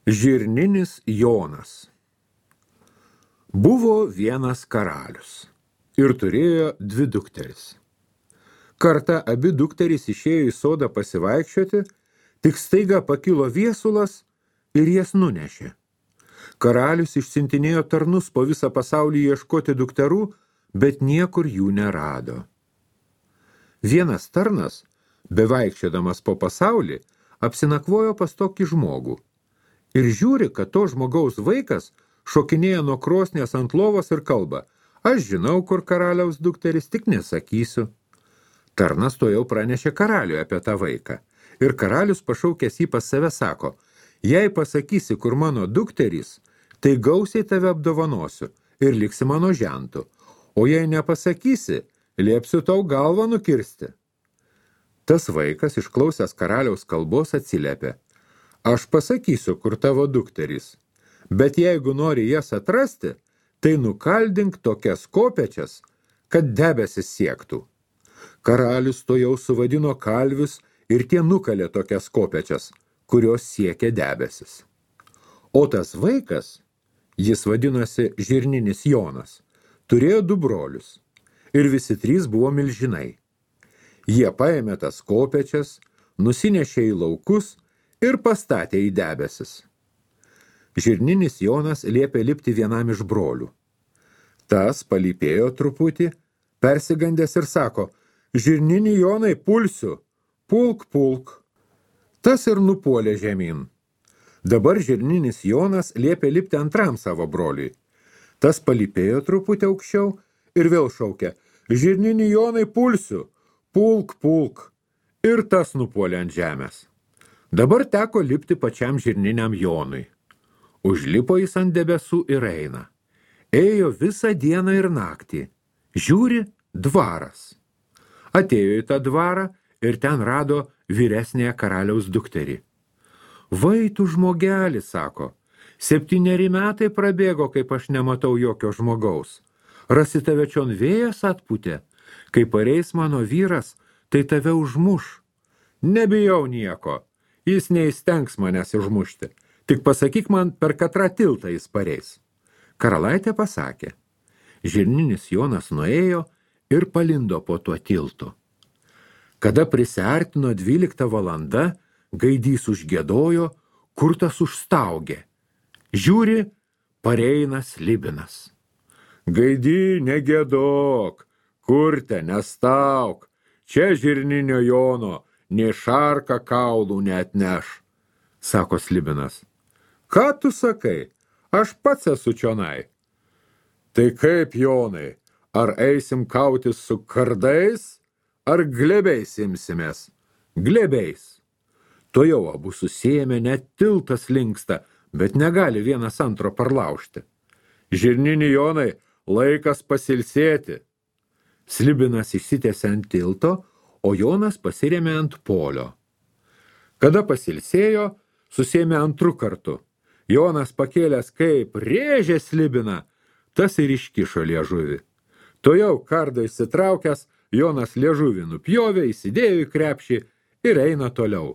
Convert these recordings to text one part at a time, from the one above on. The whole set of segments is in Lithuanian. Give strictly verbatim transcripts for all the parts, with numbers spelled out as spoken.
Žirninis Jonas. Buvo vienas karalius ir turėjo dvi dukteris. Kartą abi dukterys išėjo į sodą pasivaikščioti, tik staiga pakilo viesulas ir jas nunešė. Karalius išsiuntinėjo tarnus po visą pasaulį ieškoti dukterų, bet niekur jų nerado. Vienas tarnas, bevaikščiodamas po pasaulį, apsinakvojo pas tokį žmogų ir žiūri, kad to žmogaus vaikas šokinėja nuo krosnės ant lovos ir kalba: aš žinau, kur karaliaus dukteris, tik nesakysiu. Tarnas to jau pranešė karaliui apie tą vaiką. Ir karalius pašaukęs jį pas save sako: jei pasakysi, kur mano dukterys, tai gausiai tave apdovanosiu ir liksi mano žentu. O jei nepasakysi, liepsiu tau galvą nukirsti. Tas vaikas, išklausęs karaliaus kalbos, atsiliepė: aš pasakysiu, kur tavo dukterys, bet jeigu nori jas atrasti, tai nukaldink tokias kopečias, kad debesis siektų. Karalius to jau suvadino kalvius ir tie nukalė tokias kopečias, kurios siekia debesis. O tas vaikas, jis vadinosi Žirninis Jonas, turėjo du brolius ir visi trys buvo milžinai. Jie paėmė tas kopečias, nusinešė į laukus ir pastatė į debesis. Žirninis Jonas liepė lipti vienam iš brolių. Tas palypėjo truputį, persigandęs ir sako: žirninį Jonai, pulsiu, pulk, pulk. Tas ir nupuolė žemyn. Dabar Žirninis Jonas liepė lipti antram savo broliui. Tas palypėjo truputį aukščiau ir vėl šaukė: žirninį Jonai, pulsiu, pulk, pulk. Ir tas nupuolė ant žemės. Dabar teko lipti pačiam Žirniniam Jonui. Užlipo jis ant debesų ir eina. Ėjo visą dieną ir naktį. Žiūri, dvaras. Atėjo į tą dvarą ir ten rado vyresnėje karaliaus dukterį. Vai tu žmogelį, sako, septyneri metai prabėgo, kaip aš nematau jokio žmogaus. Rasi tave čion vėjas atpūtė, kai pareis mano vyras, tai tave užmuš. Nebijau nieko, jis neįstengs manęs užmušti. Tik pasakyk man, per katrą tiltą jis pareis. Karalaitė pasakė. Žirninis Jonas nuėjo ir palindo po tuo tiltu. Kada prisiartino dvylikta valanda, gaidys užgiedojo, kurtas užstaugė. Žiūri, pareina slibinas. Gaidy, negėdok, kurte, nestauk, čia Žirninio Jono nė šarka kaulų neatneš, sako slibinas. Ką tu sakai? Aš pats esu čionai. Tai kaip, Jonai, ar eisim kautis su kardais, ar glebiais imsimės? Glebiais. To jau abu susėmė, net tiltas linksta, bet negali vienas antro parlaužti. Žirninį Jonai, laikas pasilsėti. Slibinas išsitęsė ant tilto, o Jonas pasirėmė ant polio. Kada pasilsėjo, susėmė antru kartu. Jonas pakėlęs kaip rėžė slibiną, tas ir iškišo liežuvį. To jau kardą įsitraukęs, Jonas liežuvį nupjovė, įsidėjo į krepšį ir eina toliau.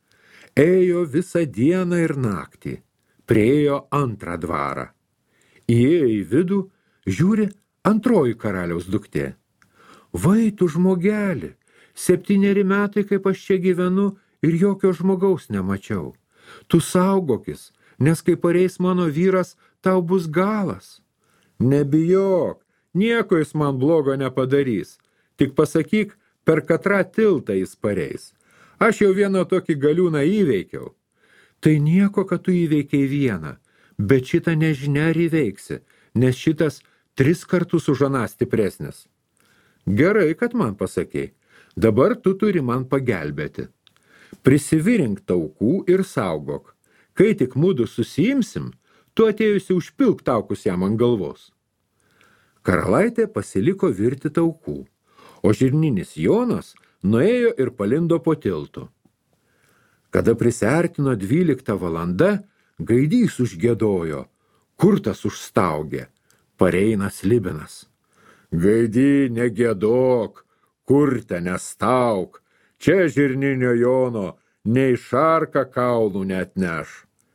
Ėjo visą dieną ir naktį, priėjo antrą dvarą. Įėjo į vidų, žiūri, antroji karaliaus duktė. Vai tu žmogelį, septyneri metai, kaip aš čia gyvenu ir jokio žmogaus nemačiau. Tu saugokis, nes kai pareis mano vyras, tau bus galas. Nebijok, nieko jis man blogo nepadarys. Tik pasakyk, per katrą tiltą jis pareis. Aš jau vieną tokį galiūną įveikiau. Tai nieko, kad tu įveikiai vieną, bet šitą nežinia ar įveiksi, nes šitas tris kartus už aną stipresnis. Gerai, kad man pasakei. Dabar tu turi man pagelbėti. Prisivirink taukų ir saugok. Kai tik mudu susiimsim, tu atėjusi užpilk taukus jam ant galvos. Karalaitė pasiliko virti taukų, o Žirninis Jonas nuėjo ir palindo po tiltu. Kada prisiartino dvylikta valanda, gaidys užgiedojo, kurtas užstaugė, pareina slibinas. Gaidy, negėdok, kurte, nestauk, čia Žirninio Jono nei šarka kaulų neatneš.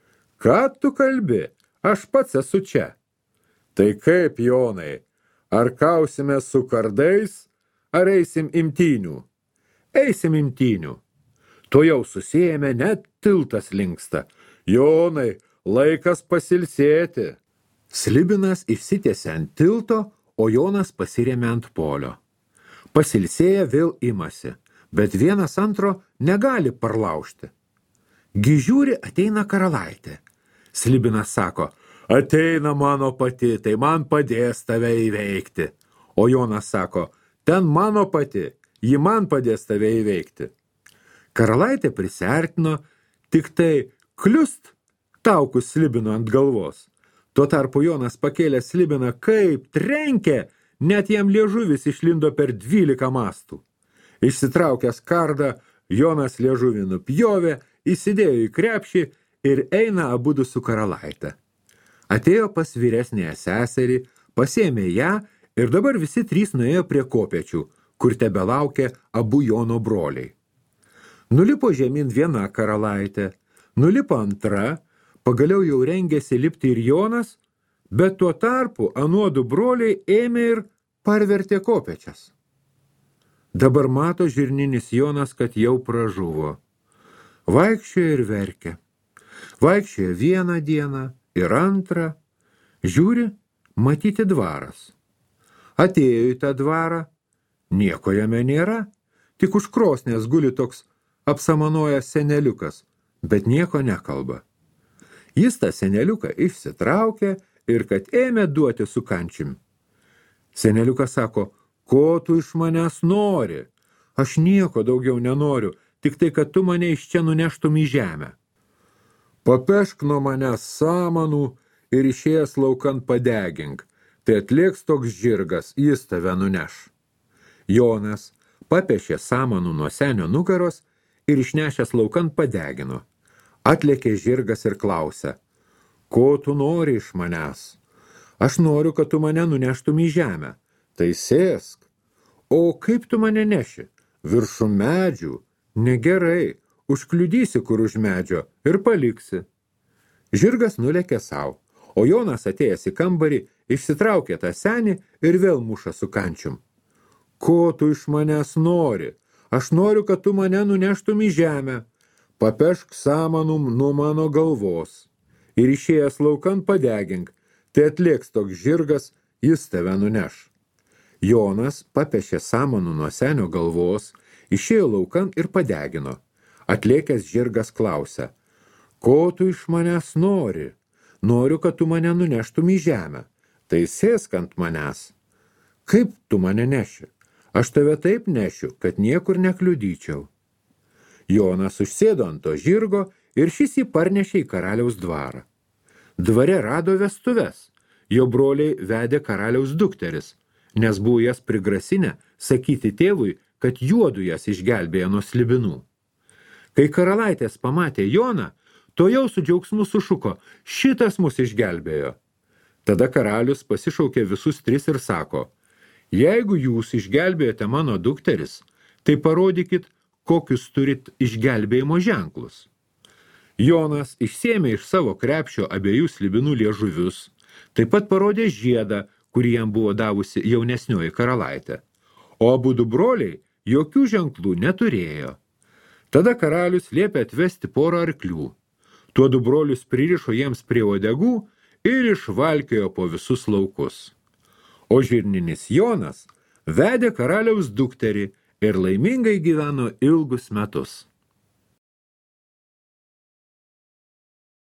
Ką tu kalbi? Aš pats esu čia. Tai kaip, Jonai, ar kausime su kardais, ar eisim imtynių? Eisim imtynių. To jau susijėme, net tiltas linksta. Jonai, laikas pasilsėti. Slibinas išsitiesė ant tilto, o Jonas pasirėmė ant polio. Pasilsėję vėl imasi, bet vienas antro negali parlaužti. Gižiūri ateina karalaitė. Slibinas sako, ateina mano pati, tai man padės tave įveikti. O Jonas sako, ten mano pati, ji man padės tave įveikti. Karalaitė prisiartino, tik tai kliust taukus Slibino ant galvos. Tuo tarpu Jonas pakėlė Slibiną, kaip trenkė, net jam liežuvis išlindo per dvylika mastų. Išsitraukęs kardą, Jonas liežuvį nupjovė, įsidėjo į krepšį ir eina abudu su karalaite. Atėjo pas vyresnėje seserį, pasėmė ją ir dabar visi trys nuėjo prie kopėčių, kur tebelaukė abu Jono broliai. Nulipo žemyn viena karalaitė, nulipo antra, pagaliau jau rengėsi lipti ir Jonas, bet tuo tarpu anuodu broliai ėmė ir parvertė kopėčias. Dabar mato žirninis Jonas, kad jau pražuvo. Vaikščiojo ir verkė. Vaikščiojo vieną dieną ir antrą. Žiūri, matyti dvaras. Atėjo į tą dvarą, nieko jame nėra, tik už krosnės guli toks apsamanojęs seneliukas, bet nieko nekalba. Jis tą seneliuką išsitraukė ir kad ėmė duoti su kančiumi. Seneliukas sako, ko tu iš manęs nori? Aš nieko daugiau nenoriu, tik tai, kad tu mane iš čia nuneštum į žemę. Papešk nuo manęs samanų ir išėjęs laukan padegink, tai atlėks toks žirgas, jis tave nuneš. Jonas papešė samanų nuo senio nugaros ir išnešęs laukan padegino. Atlėkė žirgas ir klausia, ko tu nori iš manęs? Aš noriu, kad tu mane nuneštum į žemę. Tai sėsk. O kaip tu mane neši? Viršum medžių. Negerai. Užkliudysi kur už medžio ir paliksi. Žirgas nulėkė savo, o Jonas atėjęs į kambarį, išsitraukė tą senį ir vėl muša su kančium. Ko tu iš manęs nori? Aš noriu, kad tu mane nuneštum į žemę. Papešk samanum nuo mano galvos ir išėjęs laukan padegink, tai atlėks toks žirgas, jis tave nuneš. Jonas papešė samanų nuo senio galvos, išėjo laukan ir padegino. Atlėkęs žirgas klausia, ko tu iš manęs nori? Noriu, kad tu mane nuneštum į žemę. Tai sėsk ant manęs. Kaip tu mane neši? Aš tave taip nešiu, kad niekur nekliudyčiau. Jonas užsėdo ant to žirgo ir šis jį parnešė į karaliaus dvarą. Dvare rado vestuves. Jo broliai vedė karaliaus dukteris, nes buvo jas prigrasinę sakyti tėvui, kad juodu jas išgelbėjo nuo slibinų. Kai karalaitės pamatė Joną, to jau su džiaugsmu sušuko, šitas mus išgelbėjo. Tada karalius pasišaukė visus tris ir sako, jeigu jūs išgelbėjote mano dukteris, tai parodykit, kokius turit išgelbėjimo ženklus. Jonas išsėmė iš savo krepšio abiejų slibinų liežuvius, taip pat parodė žiedą, kurį jam buvo davusi jaunesnioji karalaitė, o abudu broliai jokių ženklų neturėjo. Tada karalius liepė atvesti porą arklių. Tuodu brolius pririšo jiems prie uodegų ir išvalkiojo po visus laukus. O žirninis Jonas vedė karaliaus dukterį ir laimingai gyveno ilgus metus.